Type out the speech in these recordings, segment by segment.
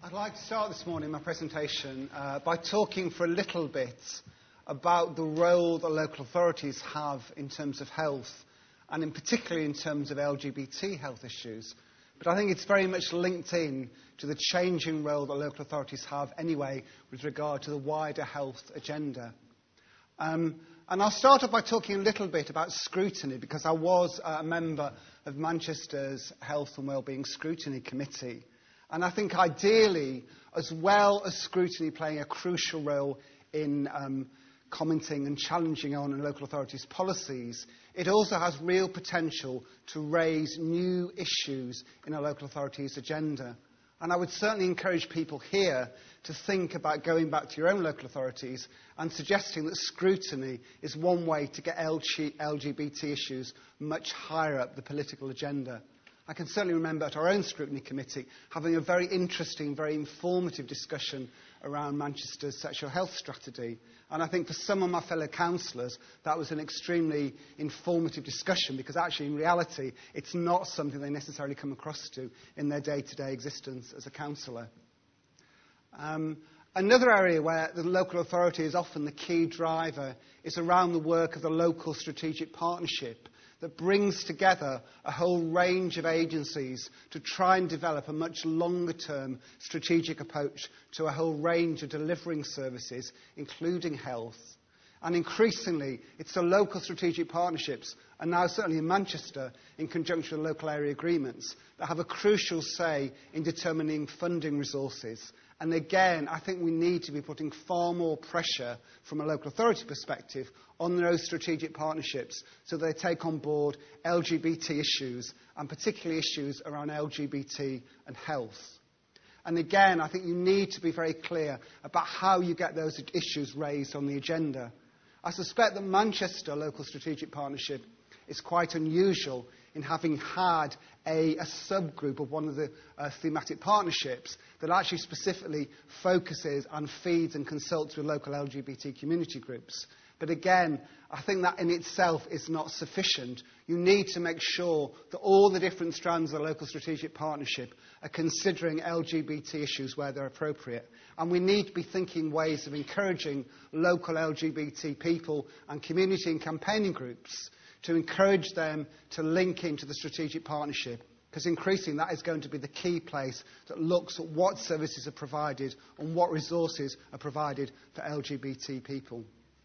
I'd like to start this morning my presentation by talking for a little bit about the role that local authorities have in terms of health, and in particularly in terms of LGBT health issues. But I think it's very much linked in to the changing role that local authorities have anyway with regard to the wider health agenda. And I'll start off by talking a little bit about scrutiny, because I was a member of Manchester's Health and Wellbeing Scrutiny Committee. And I think ideally, as well as scrutiny playing a crucial role in commenting and challenging on local authorities' policies, it also has real potential to raise new issues in a local authority's agenda. And I would certainly encourage people here to think about going back to your own local authorities and suggesting that scrutiny is one way to get LGBT issues much higher up the political agenda. I can certainly remember at our own scrutiny committee having a very interesting, very informative discussion around Manchester's sexual health strategy. And I think for some of my fellow councillors, that was an extremely informative discussion, because actually, in reality, it's not something they necessarily come across to in their day-to-day existence as a councillor. Another area where the local authority is often the key driver is around the work of the local strategic partnership that brings together a whole range of agencies to try and develop a much longer-term strategic approach to a whole range of delivering services, including health. And increasingly, it's the local strategic partnerships, and now certainly in Manchester, in conjunction with local area agreements, that have a crucial say in determining funding resources. And again, I think we need to be putting far more pressure from a local authority perspective on those strategic partnerships so they take on board LGBT issues, and particularly issues around LGBT and health. And again, I think you need to be very clear about how you get those issues raised on the agenda. I suspect that Manchester Local Strategic Partnership is quite unusual in having had a subgroup of one of the thematic partnerships that actually specifically focuses and feeds and consults with local LGBT community groups. But again, I think that in itself is not sufficient. You need to make sure that all the different strands of the local strategic partnership are considering LGBT issues where they're appropriate. And we need to be thinking ways of encouraging local LGBT people and community and campaigning groups to encourage them to link into the strategic partnership, because increasingly that is going to be the key place that looks at what services are provided and what resources are provided for LGBT people.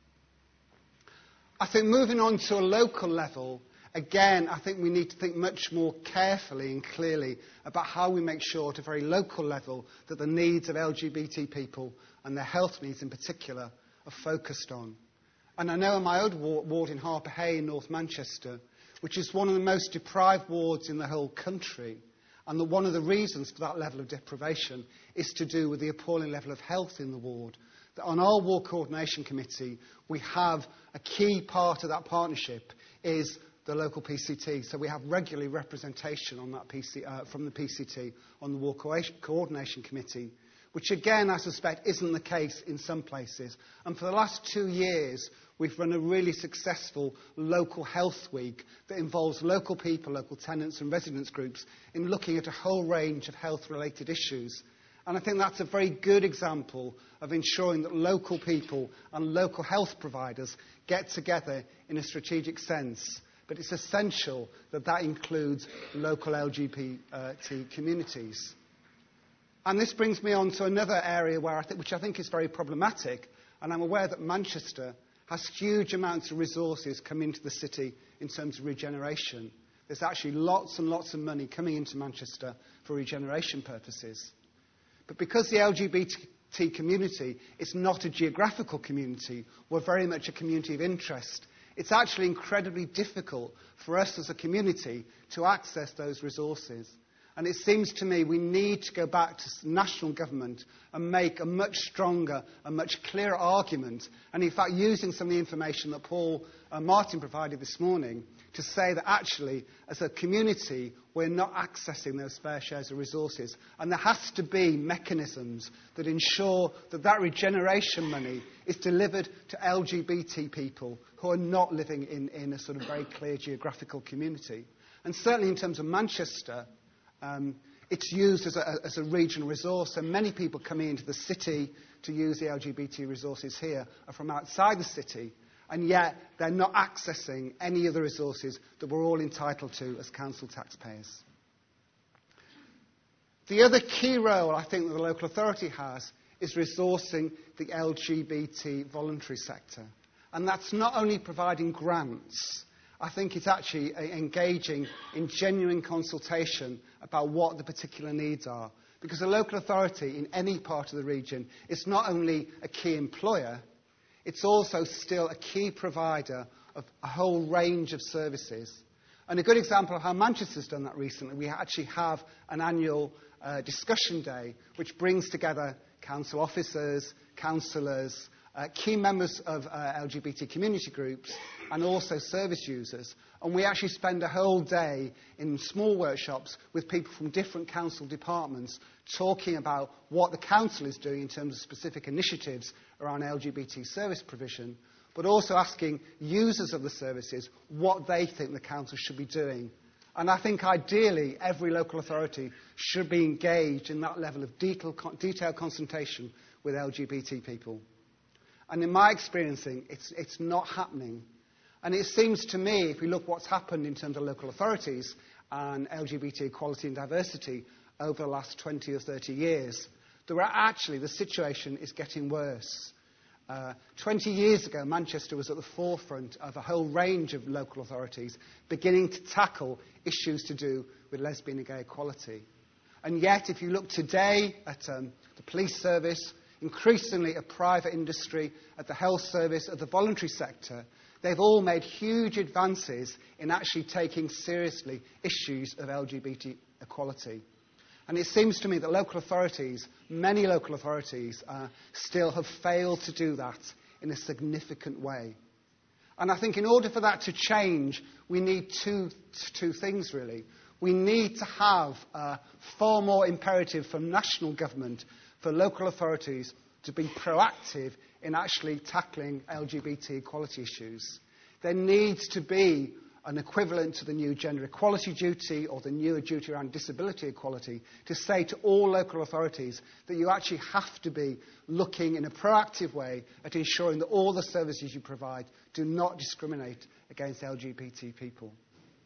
I think moving on to a local level, again, I think we need to think much more carefully and clearly about how we make sure at a very local level that the needs of LGBT people and their health needs in particular are focused on. And I know in my own ward in Harper Hay in North Manchester, which is one of the most deprived wards in the whole country, and that one of the reasons for that level of deprivation is to do with the appalling level of health in the ward, that on our ward coordination committee we have a key part of that partnership is the local PCT. So we have regularly representation on that from the PCT on the ward coordination committee, which again I suspect isn't the case in some places. And for the last 2 years we've run a really successful local health week that involves local people, local tenants and residents groups in looking at a whole range of health related issues. And I think that's a very good example of ensuring that local people and local health providers get together in a strategic sense. But it's essential that that includes local LGBT communities. And this brings me on to another area which I think is very problematic, and I'm aware that Manchester has huge amounts of resources come into the city in terms of regeneration. There's actually lots and lots of money coming into Manchester for regeneration purposes. But because the LGBT community is not a geographical community, we're very much a community of interest, it's actually incredibly difficult for us as a community to access those resources. And it seems to me we need to go back to national government and make a much stronger and much clearer argument, and in fact using some of the information that Paul Martin provided this morning to say that actually as a community we're not accessing those fair shares of resources, and there has to be mechanisms that ensure that that regeneration money is delivered to LGBT people who are not living in a sort of very clear geographical community. And certainly in terms of Manchester, It's used as a regional resource, and many people coming into the city to use the LGBT resources here are from outside the city, and yet they're not accessing any of the resources that we're all entitled to as council taxpayers. The other key role I think that the local authority has is resourcing the LGBT voluntary sector. And that's not only providing grants, I think it's actually engaging in genuine consultation about what the particular needs are. Because a local authority in any part of the region is not only a key employer, it's also still a key provider of a whole range of services. And a good example of how Manchester's done that recently, we actually have an annual discussion day which brings together council officers, councillors, key members of LGBT community groups and also service users. And we actually spend a whole day in small workshops with people from different council departments talking about what the council is doing in terms of specific initiatives around LGBT service provision, but also asking users of the services what they think the council should be doing. And I think ideally every local authority should be engaged in that level of detailed consultation with LGBT people. And in my experiencing, it's not happening. And it seems to me, if we look what's happened in terms of local authorities and LGBT equality and diversity over the last 20 or 30 years, that the situation is getting worse. 20 years ago, Manchester was at the forefront of a whole range of local authorities beginning to tackle issues to do with lesbian and gay equality. And yet, if you look today at the police service, increasingly a private industry, at the health service, at the voluntary sector, they've all made huge advances in actually taking seriously issues of LGBT equality. And it seems to me that local authorities, many local authorities, still have failed to do that in a significant way. And I think in order for that to change, we need two things, really. We need to have far more imperative from national government for local authorities to be proactive in actually tackling LGBT equality issues. There needs to be an equivalent to the new gender equality duty or the newer duty around disability equality to say to all local authorities that you actually have to be looking in a proactive way at ensuring that all the services you provide do not discriminate against LGBT people.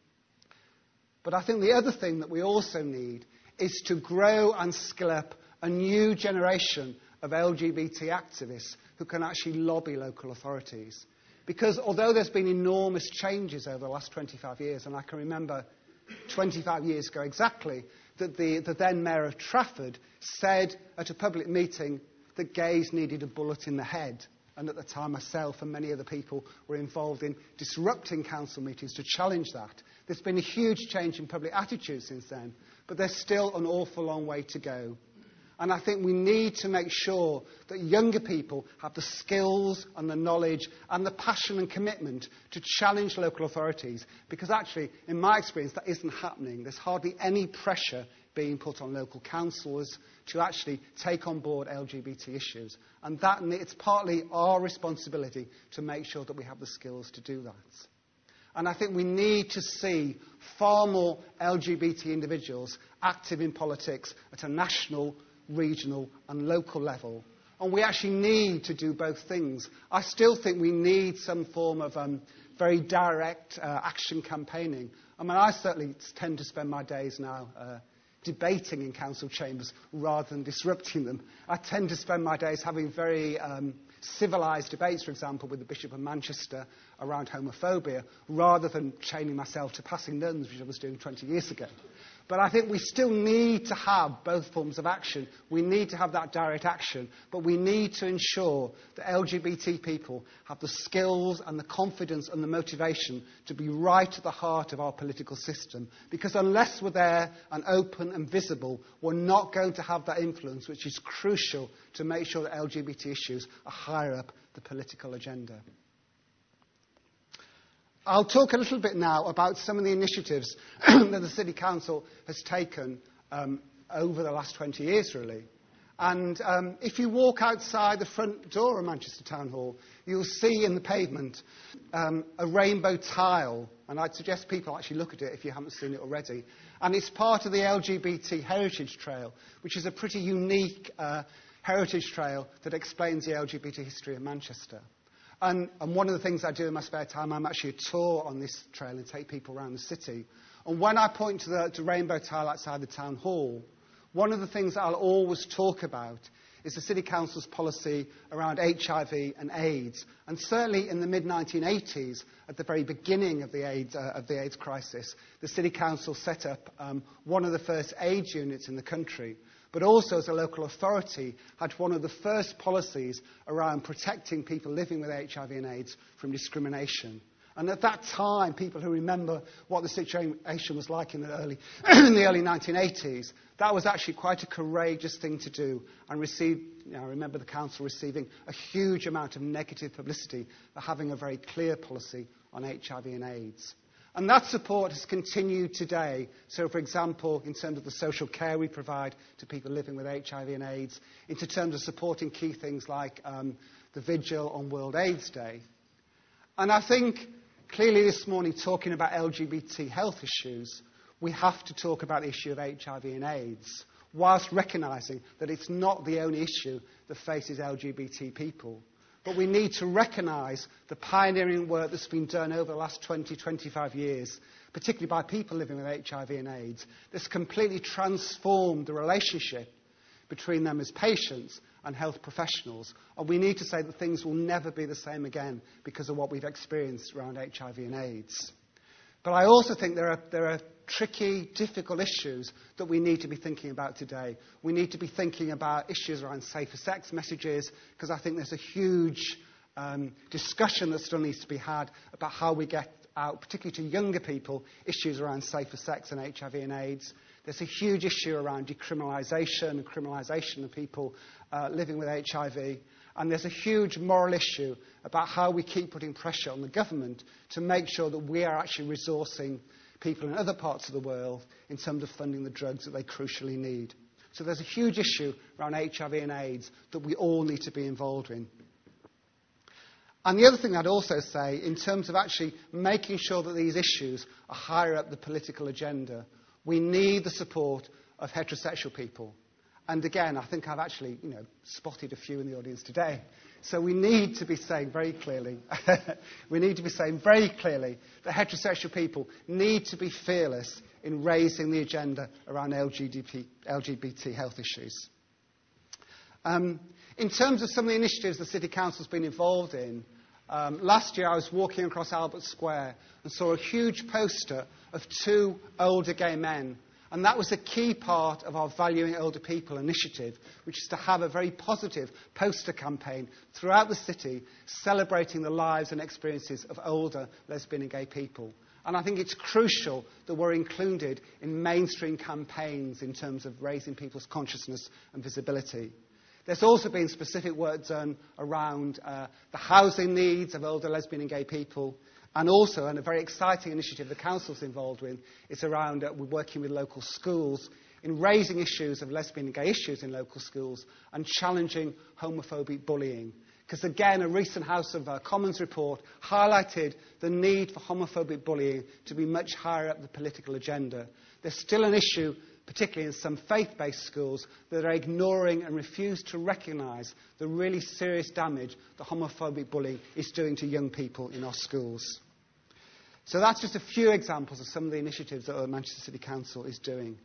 But I think the other thing that we also need is to grow and skill up a new generation of LGBT activists who can actually lobby local authorities. Because although there's been enormous changes over the last 25 years, and I can remember 25 years ago exactly, that the then Mayor of Trafford said at a public meeting that gays needed a bullet in the head. And at the time, myself and many other people were involved in disrupting council meetings to challenge that. There's been a huge change in public attitude since then, but there's still an awful long way to go. And I think we need to make sure that younger people have the skills and the knowledge and the passion and commitment to challenge local authorities. Because actually, in my experience, that isn't happening. There's hardly any pressure being put on local councillors to actually take on board LGBT issues. And it's partly our responsibility to make sure that we have the skills to do that. And I think we need to see far more LGBT individuals active in politics at a national, regional and local level. And we actually need to do both things. I still think we need some form of very direct action campaigning. I mean, I certainly tend to spend my days now debating in council chambers rather than disrupting them. I tend to spend my days having very civilised debates, for example, with the Bishop of Manchester around homophobia, rather than chaining myself to passing nuns, which I was doing 20 years ago. But I think we still need to have both forms of action. We need to have that direct action, but we need to ensure that LGBT people have the skills and the confidence and the motivation to be right at the heart of our political system. Because unless we're there and open and visible, we're not going to have that influence, which is crucial to make sure that LGBT issues are higher up the political agenda. I'll talk a little bit now about some of the initiatives that the City Council has taken over the last 20 years, really. And if you walk outside the front door of Manchester Town Hall, you'll see in the pavement a rainbow tile. And I'd suggest people actually look at it if you haven't seen it already. And it's part of the LGBT Heritage Trail, which is a pretty unique heritage trail that explains the LGBT history of Manchester. And one of the things I do in my spare time, I'm actually a tour on this trail and take people around the city. And when I point to the rainbow tile outside the town hall, one of the things that I'll always talk about is the City Council's policy around HIV and AIDS. And certainly in the mid-1980s, at the very beginning of the AIDS crisis, the City Council set up one of the first AIDS units in the country, but also as a local authority had one of the first policies around protecting people living with HIV and AIDS from discrimination. And at that time, people who remember what the situation was like in the early 1980s, that was actually quite a courageous thing to do. And I remember the council receiving a huge amount of negative publicity for having a very clear policy on HIV and AIDS. And that support has continued today. So, for example, in terms of the social care we provide to people living with HIV and AIDS, in terms of supporting key things like the vigil on World AIDS Day. And I think clearly this morning, talking about LGBT health issues, we have to talk about the issue of HIV and AIDS, whilst recognising that it's not the only issue that faces LGBT people. But we need to recognise the pioneering work that's been done over the last 20, 25 years, particularly by people living with HIV and AIDS, that's completely transformed the relationship between them as patients and health professionals. And we need to say that things will never be the same again because of what we've experienced around HIV and AIDS. But I also think there are tricky, difficult issues that we need to be thinking about today. We need to be thinking about issues around safer sex messages, because I think there's a huge discussion that still needs to be had about how we get out, particularly to younger people, issues around safer sex and HIV and AIDS. There's a huge issue around decriminalisation and criminalisation of people living with HIV. And there's a huge moral issue about how we keep putting pressure on the government to make sure that we are actually resourcing people in other parts of the world in terms of funding the drugs that they crucially need. So there's a huge issue around HIV and AIDS that we all need to be involved in. And the other thing I'd also say, in terms of actually making sure that these issues are higher up the political agenda, we need the support of heterosexual people. And again, I think I've actually, spotted a few in the audience today. So we need to be saying very clearly, that heterosexual people need to be fearless in raising the agenda around LGBT health issues. In terms of some of the initiatives the City Council's been involved in, last year I was walking across Albert Square and saw a huge poster of 2 older gay men. And that was a key part of our Valuing Older People initiative, which is to have a very positive poster campaign throughout the city celebrating the lives and experiences of older lesbian and gay people. And I think it's crucial that we're included in mainstream campaigns in terms of raising people's consciousness and visibility. There's also been specific work done around the housing needs of older lesbian and gay people. And also, and a very exciting initiative the Council's involved with, is around we're working with local schools in raising issues of lesbian and gay issues in local schools and challenging homophobic bullying. Because again, a recent House of Commons report highlighted the need for homophobic bullying to be much higher up the political agenda. There's still an issue, particularly in some faith-based schools, that are ignoring and refuse to recognise the really serious damage that homophobic bullying is doing to young people in our schools. So that's just a few examples of some of the initiatives that the Manchester City Council is doing.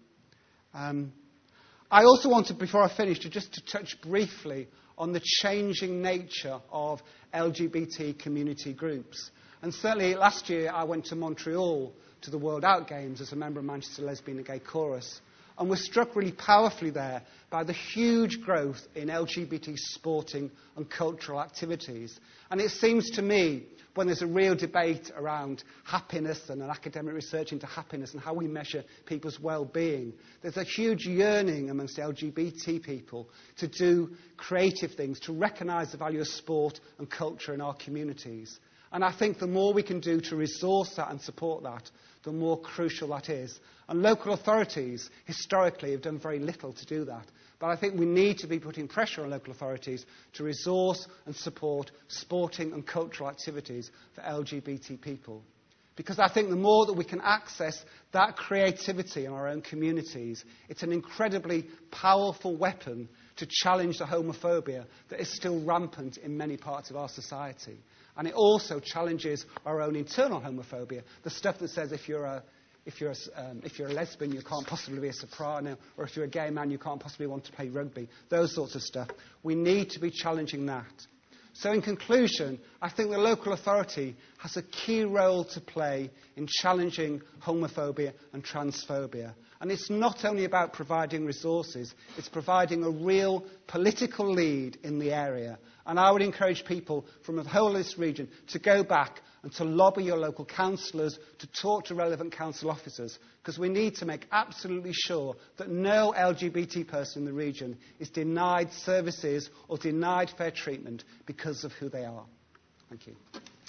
I also wanted, before I finish, to touch briefly on the changing nature of LGBT community groups. And certainly last year I went to Montreal to the World Out Games as a member of Manchester Lesbian and Gay Chorus. And was struck really powerfully there by the huge growth in LGBT sporting and cultural activities. And it seems to me, when there's a real debate around happiness and an academic research into happiness and how we measure people's well-being, there's a huge yearning amongst LGBT people to do creative things, to recognise the value of sport and culture in our communities. And I think the more we can do to resource that and support that, the more crucial that is. And local authorities, historically, have done very little to do that. But I think we need to be putting pressure on local authorities to resource and support sporting and cultural activities for LGBT people. Because I think the more that we can access that creativity in our own communities, it's an incredibly powerful weapon to challenge the homophobia that is still rampant in many parts of our society. And it also challenges our own internal homophobia, the stuff that says if you're a lesbian, you can't possibly be a soprano, or if you're a gay man, you can't possibly want to play rugby, those sorts of stuff. We need to be challenging that. So in conclusion, I think the local authority has a key role to play in challenging homophobia and transphobia. And it's not only about providing resources, it's providing a real political lead in the area. And I would encourage people from the whole of this region to go back and to lobby your local councillors, to talk to relevant council officers, because we need to make absolutely sure that no LGBT person in the region is denied services or denied fair treatment because of who they are. Thank you.